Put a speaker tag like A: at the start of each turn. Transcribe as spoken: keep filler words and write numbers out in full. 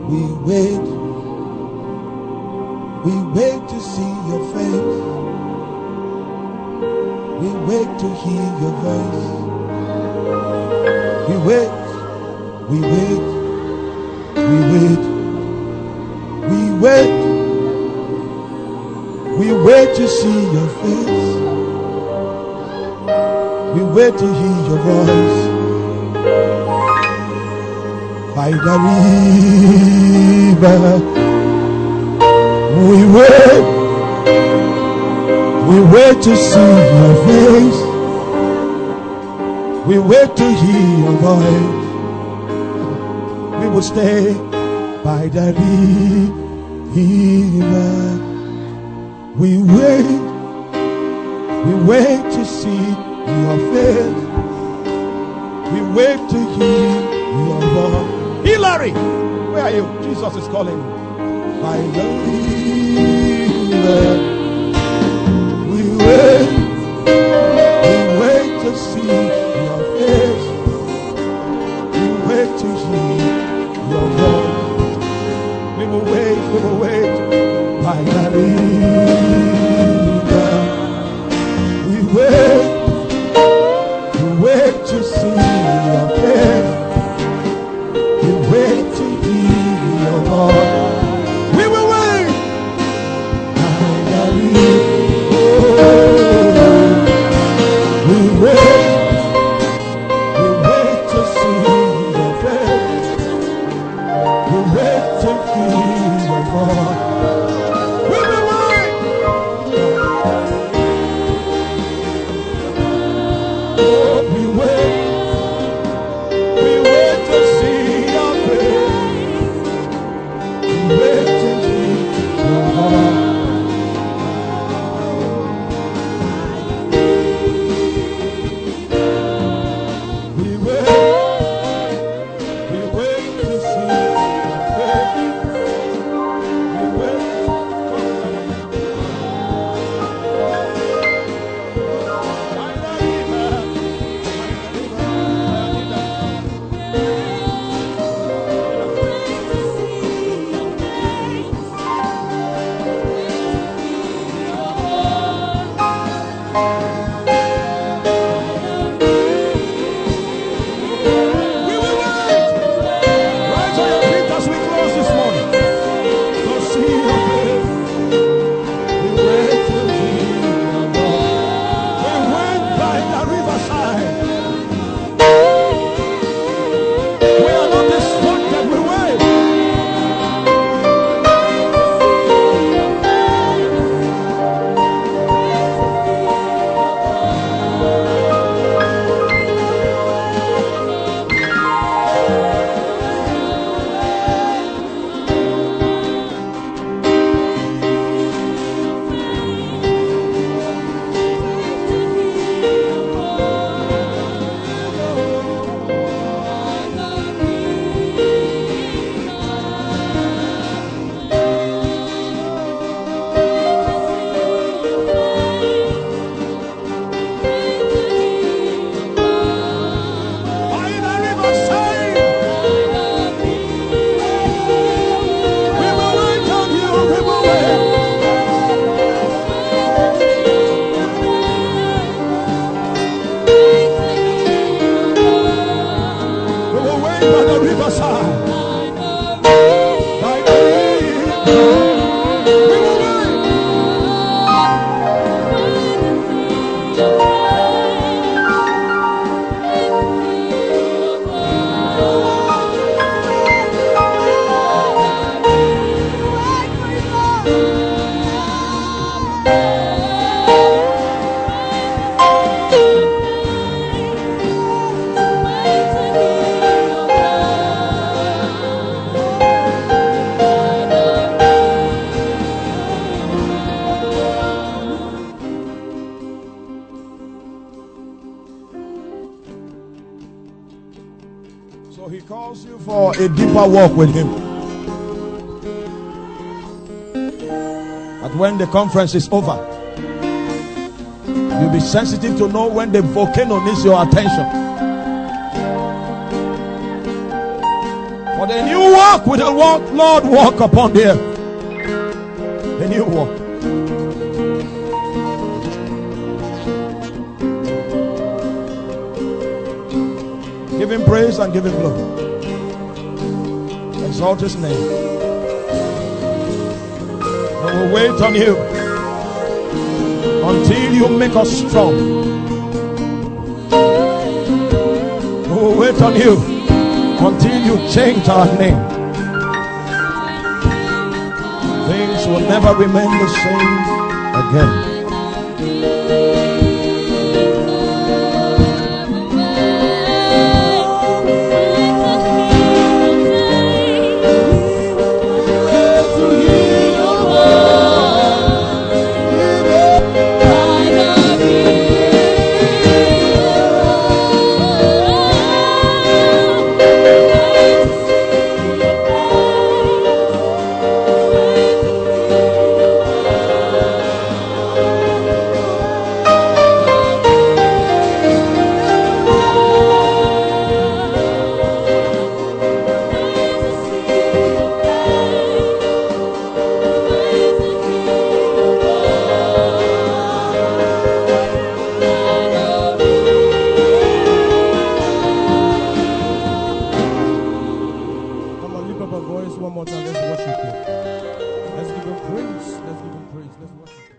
A: We wait, we wait to see your face. We wait to hear your voice. We wait, we wait, we wait, we wait, we wait to see your face. We wait to hear your voice. By the river, we wait, we wait to see your face. We wait to hear your voice. We will stay by the river. We wait, we wait to see your face. We wait to hear your voice. Hillary, where are you? Jesus is calling. By the river, we wait, we wait to see your face. We wait to hear your voice. We will wait, we will wait by the river. We wait, we wait to see your face. We wait to hear your voice. We will wait by the river. We wait, we wait to see your face. We wait to hear your voice. We will wait. Oh, we wait, we wait to see your face. We wait to hear your voice. We wait, we wait to see your face. We wait. By the river, we will wait. Rise on your feet as we close this morning. To see your face. We wait to hear your voice. We went by the riverside. We are not distracted. We wait. By the riverside, we will wait on you. We will wait. We will wait by the riverside. By the river, we will wait. So he calls you for a deeper walk with him. But when the conference is over, you'll be sensitive to know when the volcano needs your attention. For But a new walk with the Lord walk upon the earth. A new walk. Give him praise and give him glory. Exalt his name. And we'll wait on you until you make us strong. We will wait on you until you change our name. Things will never remain the same again. One more time, let's worship him. Let's give him praise. Let's give him praise. Let's worship him.